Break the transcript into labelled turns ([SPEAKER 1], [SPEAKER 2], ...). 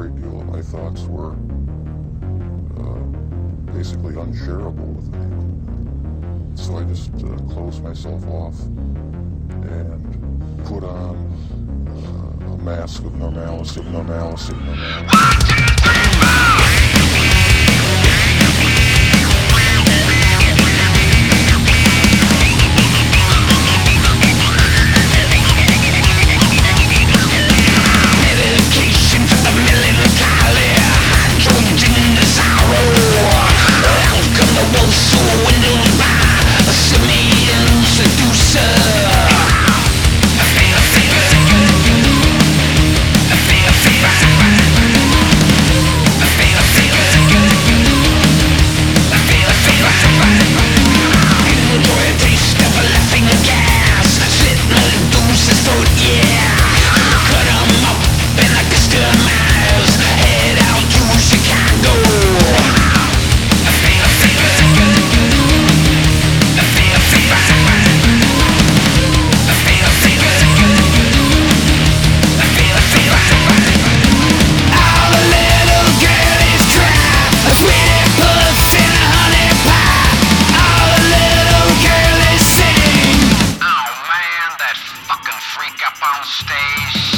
[SPEAKER 1] great deal of my thoughts were basically unshareable with me. So I just closed myself off and put on a mask of normalcy.
[SPEAKER 2] Freak up on stage.